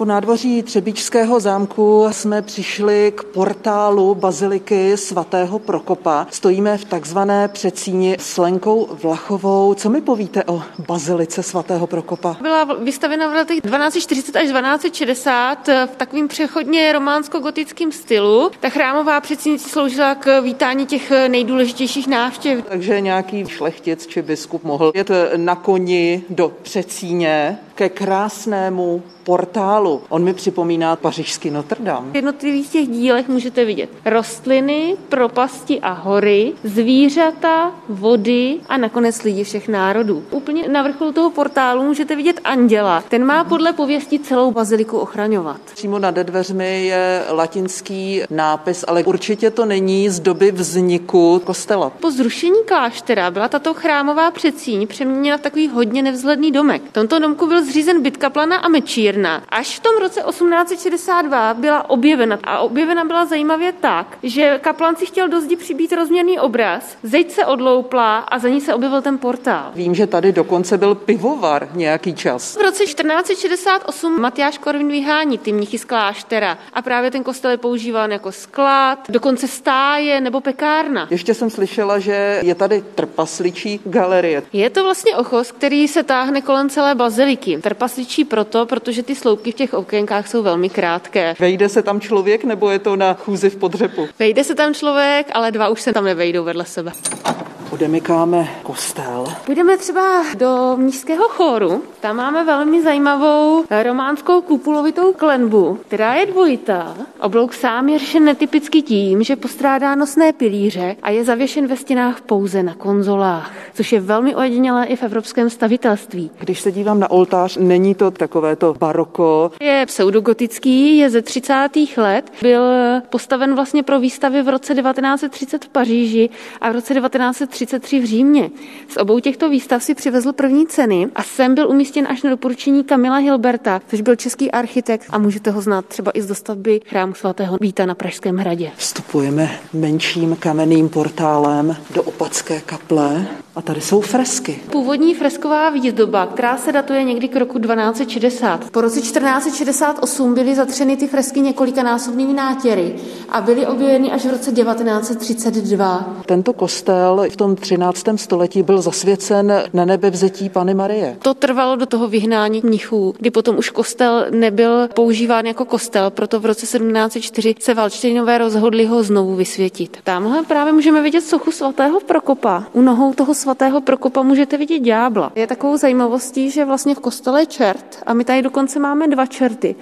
Po nádvoří Třebíčského zámku jsme přišli k portálu baziliky svatého Prokopa. Stojíme v takzvané předsíni s Lenkou Vlachovou. Co mi povíte o bazilice svatého Prokopa? Byla vystavena v letech 1240 až 1260 v takovým přechodně románsko-gotickém stylu. Ta chrámová předsíň sloužila k vítání těch nejdůležitějších návštěv. Takže nějaký šlechtic či biskup mohl jet na koni do předsíně ke krásnému portálu. On mi připomíná pařížský Notre Dame. V jednotlivých těch dílech můžete vidět rostliny, propasti a hory, zvířata, vody a nakonec lidi všech národů. Úplně na vrcholu toho portálu můžete vidět anděla. Ten má podle pověsti celou baziliku ochraňovat. Přímo nad dveřmi je latinský nápis, ale určitě to není z doby vzniku kostela. Po zrušení kláštera byla tato chrámová předsíň přeměněna v takový hodně nevzhledný domek. V tomto domku byl zřízen byt kaplana a mečírna. Až v tom roce 1862 byla objevena. A objevena byla zajímavě tak, že kaplan si chtěl do zdi přibít rozměrný obraz, zeď se odloupla a za ní se objevil ten portál. Vím, že tady dokonce byl pivovar nějaký čas. V roce 1468 Matyáš Korvin vyhání ty mnichy z kláštera a právě ten kostel je používán jako sklad, dokonce stáje nebo pekárna. Ještě jsem slyšela, že je tady trpasličí galerie. Je to vlastně ochos, který se táhne kolem celé baziliky. Trpasličí proto, protože ty sloupky v těch okénkách jsou velmi krátké. Vejde se tam člověk, nebo je to na chůzi v podřepu? Vejde se tam člověk, ale dva už se tam nevejdou vedle sebe. Odemykáme kostel. Půjdeme třeba do mnišského chóru. Tam máme velmi zajímavou románskou kupulovitou klenbu, která je dvojitá. Oblouk sám je řešen netypicky tím, že postrádá nosné pilíře a je zavěšen ve stěnách pouze na konzolách, což je velmi ojedinělé i v evropském stavitelství. Když se dívám na oltář, není to takovéto baroko. Je pseudogotický, je ze 30. let. Byl postaven vlastně pro výstavy v roce 1930 v Paříži a v roce 1933 v Římě. Z obou těchto výstav si přivezl první ceny a sem byl umístěn až na doporučení Kamila Hilberta, což byl český architekt a můžete ho znát třeba i z dostavby chrámu svatého Víta na Pražském hradě. Vstupujeme menším kamenným portálem do Opatské kaple a tady jsou fresky. Původní fresková výzdoba, která se datuje někdy k roku 1260. Po roce 1468 byly zatřeny ty fresky několikanásobnými nátěry a byly objeveny až v roce 1932. Tento kostel v tom 13. století byl zasvěcen na nebevzetí Panny Marie. To trvalo do toho vyhnání mnichů, kdy potom už kostel nebyl používán jako kostel, proto v roce 1704 se Valdštejnové rozhodli ho znovu vysvětit. Tamhle právě můžeme vidět sochu svatého Prokopa. U nohou toho svatého Prokopa můžete vidět ďábla. Je takovou zajímavostí, že vlastně v kostele je čert a my tady dokonce máme dva čerty.